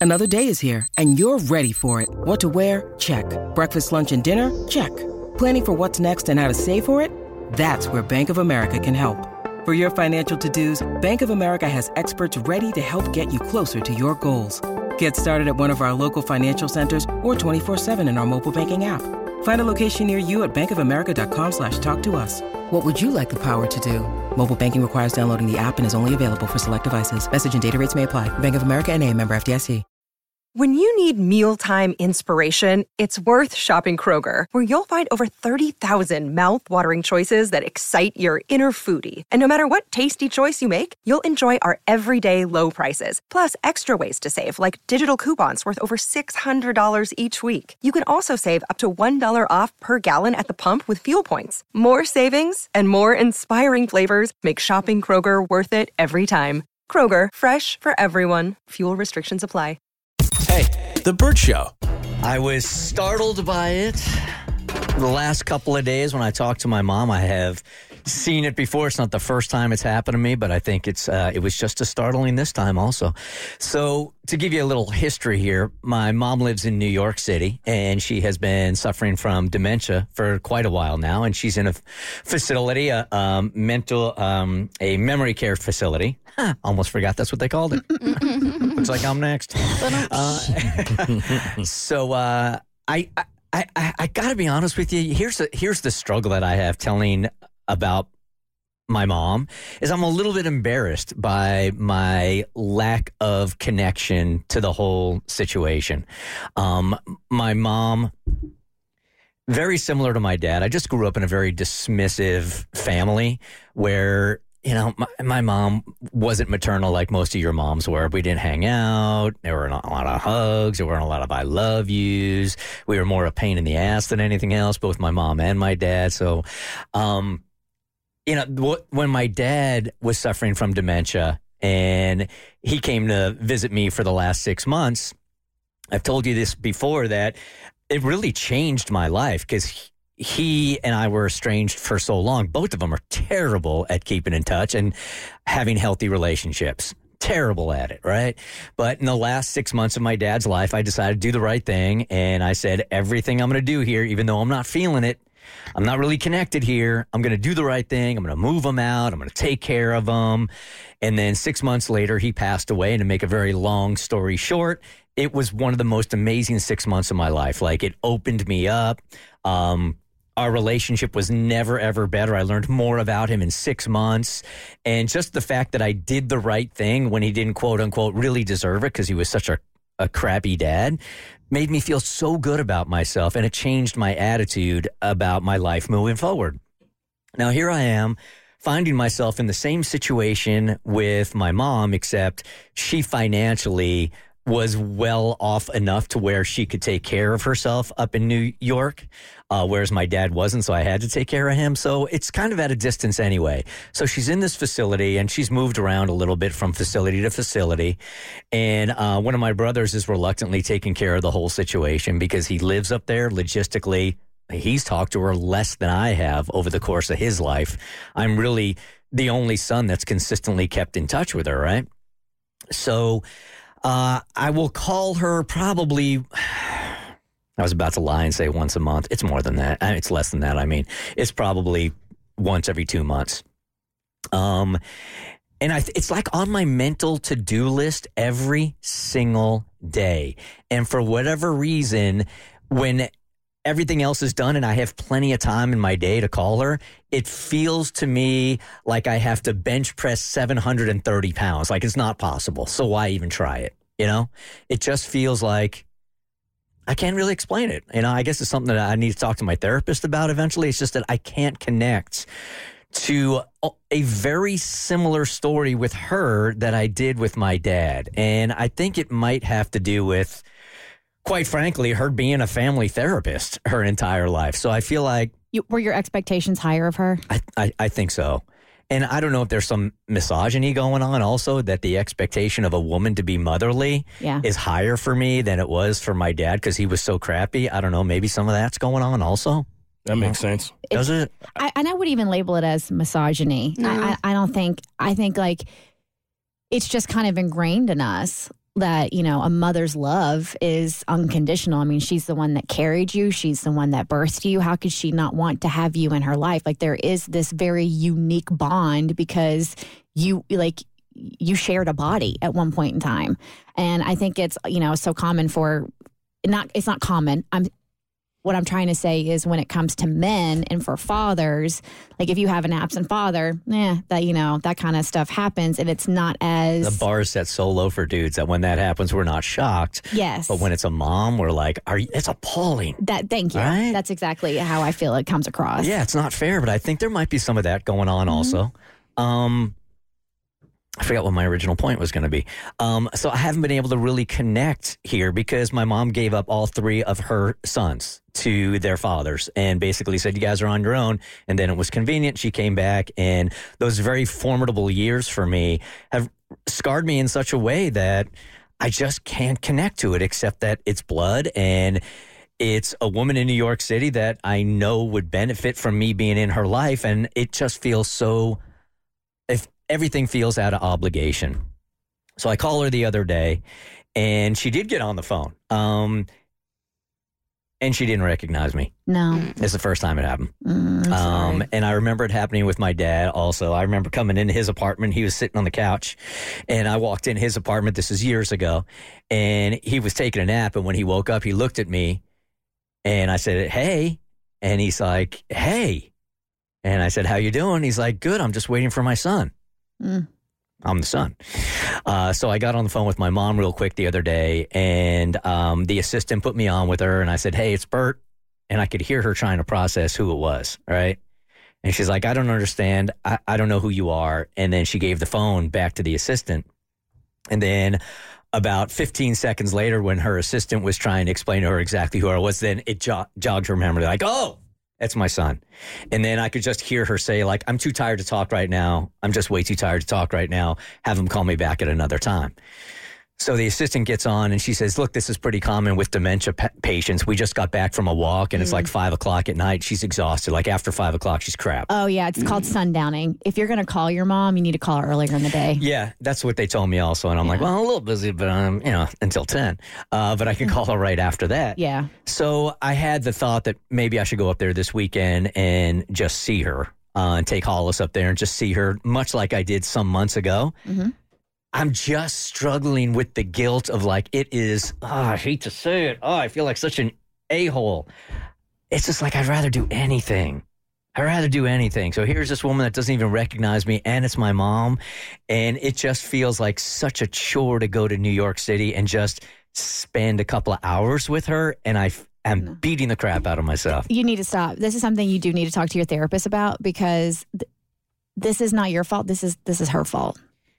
Another day is here, and you're ready for it. What to wear? Check. Breakfast, lunch, and dinner? Check. Planning for what's next and how to save for it? That's where Bank of America can help. For your financial to-dos, Bank of America has experts ready to help get you closer to your goals. Get started at one of our local financial centers or 24/7 in our mobile banking app. Find a location near you at bankofamerica.com/talktous. What would you like the power to do? Mobile banking requires downloading the app and is only available for select devices. Message and data rates may apply. Bank of America N.A., member FDIC. When you need mealtime inspiration, it's worth shopping Kroger, where you'll find over 30,000 mouth-watering choices that excite your inner foodie. And no matter what tasty choice you make, you'll enjoy our everyday low prices, plus extra ways to save, like digital coupons worth over $600 each week. You can also save up to $1 off per gallon at the pump with fuel points. More savings and more inspiring flavors make shopping Kroger worth it every time. Kroger, fresh for everyone. Fuel restrictions apply. Hey, The Bert Show. I was startled by it the last couple of days when I talked to my mom. I have seen it before. It's not the first time it's happened to me, but I think it was just as startling this time also. So to give you a little history here, my mom lives in New York City, and she has been suffering from dementia for quite a while now, and she's in a facility, a memory care facility. Almost forgot that's what they called it. Looks like I'm next. So I got to be honest with you. Here's the struggle that I have telling about my mom is I'm a little bit embarrassed by my lack of connection to the whole situation. My mom, very similar to my dad. I just grew up in a very dismissive family where, you know, my mom wasn't maternal like most of your moms were. We didn't hang out. There weren't a lot of hugs. There weren't a lot of I love yous. We were more a pain in the ass than anything else, both my mom and my dad. So, you know, when my dad was suffering from dementia and he came to visit me for the last 6 months, I've told you this before, that it really changed my life because he and I were estranged for so long. Both of them are terrible at keeping in touch and having healthy relationships. Terrible at it, right? But in the last 6 months of my dad's life, I decided to do the right thing. And I said, everything I'm going to do here, even though I'm not feeling it, I'm not really connected here, I'm going to do the right thing. I'm going to move him out. I'm going to take care of him. And then 6 months later, he passed away. And to make a very long story short, it was one of the most amazing 6 months of my life. Like, it opened me up. Our relationship was never, ever better. I learned more about him in 6 months. And just the fact that I did the right thing when he didn't, quote unquote, really deserve it because he was such a crappy dad made me feel so good about myself. And it changed my attitude about my life moving forward. Now, here I am finding myself in the same situation with my mom, except she financially was well off enough to where she could take care of herself up in New York, whereas my dad wasn't, so I had to take care of him. So it's kind of at a distance anyway. So she's in this facility, and she's moved around a little bit from facility to facility. And one of my brothers is reluctantly taking care of the whole situation because he lives up there logistically. He's talked to her less than I have over the course of his life. I'm really the only son that's consistently kept in touch with her, right? So I will call her probably, I was about to lie and say once a month. It's more than that. It's less than that. I mean, it's probably once every 2 months. And it's like on my mental to-do list every single day. And for whatever reason, when everything else is done and I have plenty of time in my day to call her, it feels to me like I have to bench press 730 pounds. Like, it's not possible. So why even try it? You know, it just feels like I can't really explain it. You know, I guess it's something that I need to talk to my therapist about eventually. It's just that I can't connect to a very similar story with her that I did with my dad. And I think it might have to do with, quite frankly, her being a family therapist her entire life. So I feel like... Were your expectations higher of her? I think so. And I don't know if there's some misogyny going on also, that the expectation of a woman to be motherly is higher for me than it was for my dad because he was so crappy. I don't know. Maybe some of that's going on also. That makes sense. Does it? And I wouldn't even label it as misogyny. No. I don't think, I think like it's just kind of ingrained in us. that, a mother's love is unconditional. I mean, she's the one that carried you. She's the one that birthed you. How could she not want to have you in her life? Like, there is this very unique bond because you shared a body at one point in time. And I think it's, so common it's not common. What I'm trying to say is when it comes to men and for fathers, like if you have an absent father, that kind of stuff happens, and it's not as... The bar is set so low for dudes that when that happens, we're not shocked. Yes. But when it's a mom, we're like, it's appalling. Thank you. Right? That's exactly how I feel it comes across. Yeah, it's not fair, but I think there might be some of that going on also. I forgot what my original point was going to be. So I haven't been able to really connect here because my mom gave up all 3 of her sons to their fathers and basically said, you guys are on your own. And then it was convenient. She came back, and those very formidable years for me have scarred me in such a way that I just can't connect to it, except that it's blood and it's a woman in New York City that I know would benefit from me being in her life. And it just feels so... Everything feels out of obligation. So I call her the other day, and she did get on the phone. And she didn't recognize me. No. It's the first time it happened. Sorry. And I remember it happening with my dad also. I remember coming into his apartment. He was sitting on the couch, and I walked in his apartment. This is years ago. And he was taking a nap, and when he woke up, he looked at me, and I said, hey. And he's like, hey. And I said, how you doing? He's like, good. I'm just waiting for my son. I'm the son. So I got on the phone with my mom real quick the other day, and the assistant put me on with her, and I said, hey, it's Bert. And I could hear her trying to process who it was, right? And she's like, I don't understand. I don't know who you are. And then she gave the phone back to the assistant. And then about 15 seconds later, when her assistant was trying to explain to her exactly who I was, then it jogged her memory, like, oh, that's my son. And then I could just hear her say, like, I'm too tired to talk right now. I'm just way too tired to talk right now. Have him call me back at another time. So the assistant gets on and she says, look, this is pretty common with dementia patients. We just got back from a walk and it's like 5 o'clock at night. She's exhausted. Like after 5 o'clock, she's crap. Oh, yeah. It's called sundowning. If you're going to call your mom, you need to call her earlier in the day. Yeah, that's what they told me also. And I'm like, well, I'm a little busy, but until 10. But I can call her right after that. Yeah. So I had the thought that maybe I should go up there this weekend and just see her and take Hollis up there and just see her, much like I did some months ago. Mm-hmm. I'm just struggling with the guilt of like, it is, I hate to say it. I feel like such an a-hole. It's just like, I'd rather do anything. So here's this woman that doesn't even recognize me, and it's my mom. And it just feels like such a chore to go to New York City and just spend a couple of hours with her. And I'm beating the crap out of myself. You need to stop. This is something you do need to talk to your therapist about, because this is not your fault. This is her fault.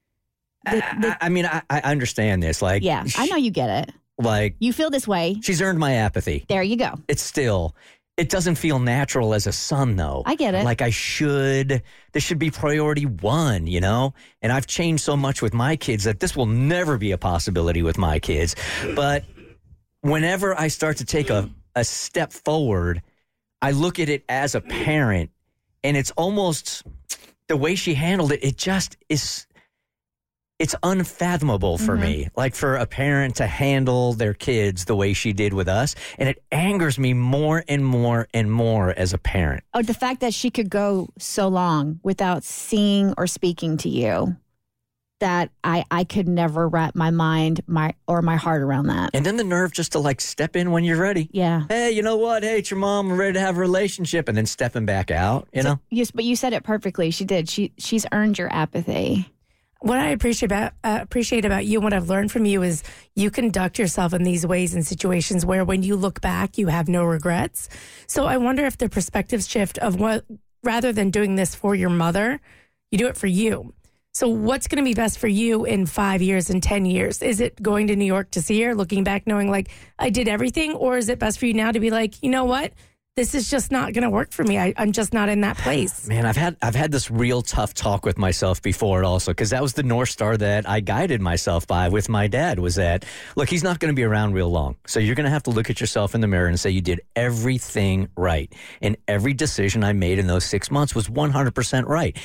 I understand this. Like, yeah, I know you get it. Like, you feel this way. She's earned my apathy. There you go. It doesn't feel natural as a son, though. I get it. Like this should be priority one, And I've changed so much with my kids that this will never be a possibility with my kids. But whenever I start to take a step forward, I look at it as a parent, and it's almost the way she handled it. It just is. It's unfathomable for me, like for a parent to handle their kids the way she did with us. And it angers me more and more and more as a parent. Oh, the fact that she could go so long without seeing or speaking to you, that I could never wrap my mind or my heart around that. And then the nerve just to like step in when you're ready. Yeah. Hey, you know what? Hey, it's your mom. We're ready to have a relationship. And then stepping back out, know? Yes, but you said it perfectly. She did. She's earned your apathy. What I appreciate about you and what I've learned from you is you conduct yourself in these ways in situations where when you look back, you have no regrets. So I wonder if the perspective shift of what, rather than doing this for your mother, you do it for you. So what's going to be best for you in 5 years and 10 years? Is it going to New York to see her, looking back, knowing like I did everything? Or is it best for you now to be like, you know what? This is just not going to work for me. I'm just not in that place. Man, I've had this real tough talk with myself before it also, because that was the North Star that I guided myself by with my dad, was that, look, he's not going to be around real long. So you're going to have to look at yourself in the mirror and say you did everything right. And every decision I made in those 6 months was 100% right.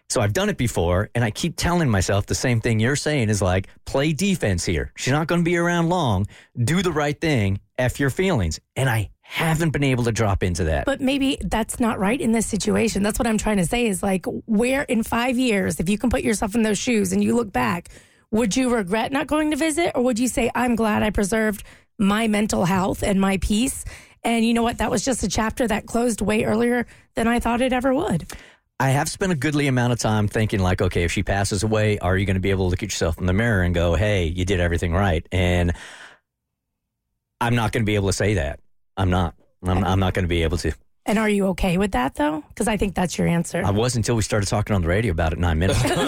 So I've done it before, and I keep telling myself the same thing you're saying is like, play defense here. She's not going to be around long. Do the right thing. F your feelings. And I haven't been able to drop into that. But maybe that's not right in this situation. That's what I'm trying to say is like, where in 5 years, if you can put yourself in those shoes and you look back, would you regret not going to visit? Or would you say, I'm glad I preserved my mental health and my peace? And you know what? That was just a chapter that closed way earlier than I thought it ever would. I have spent a goodly amount of time thinking like, okay, if she passes away, are you going to be able to look at yourself in the mirror and go, hey, you did everything right? And I'm not going to be able to say that. I'm not going to be able to. And are you okay with that, though? Because I think that's your answer. I was until we started talking on the radio about it 9 minutes ago.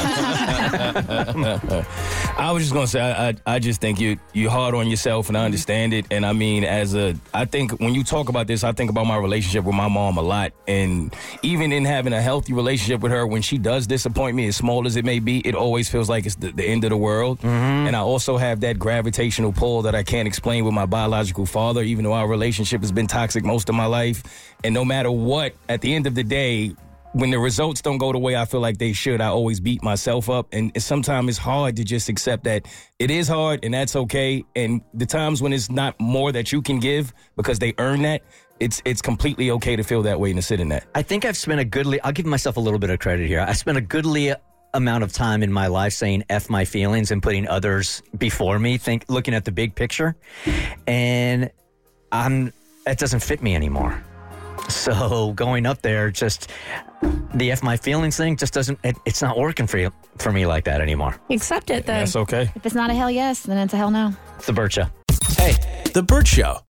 I was just going to say, I just think you're hard on yourself, and I understand it. And I mean, I think when you talk about this, I think about my relationship with my mom a lot. And even in having a healthy relationship with her, when she does disappoint me, as small as it may be, it always feels like it's the end of the world. Mm-hmm. And I also have that gravitational pull that I can't explain with my biological father, even though our relationship has been toxic most of my life. And no matter what, at the end of the day, when the results don't go the way I feel like they should, I always beat myself up. And sometimes it's hard to just accept that it is hard and that's okay. And the times when it's not more that you can give because they earn that, it's completely okay to feel that way and to sit in that. I think I've spent I'll give myself a little bit of credit here. I spent a goodly amount of time in my life saying F my feelings and putting others before me, looking at the big picture. And that doesn't fit me anymore. So going up there, just the F my feelings thing just doesn't, it's not working for me like that anymore. Accept it, then. That's okay. If it's not a hell yes, then it's a hell no. It's the Burt Show. Hey, The Burt Show.